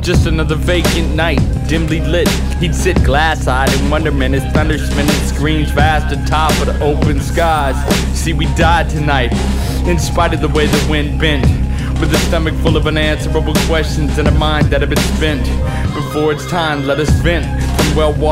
Just another vacant night, dimly lit. He'd sit glass-eyed in wonderment as thunder spinning screams vast atop of the open skies. See, we died tonight, in spite of the way the wind bent, with a stomach full of unanswerable questions and a mind that had been spent. Before it's time, let us vent from well-watered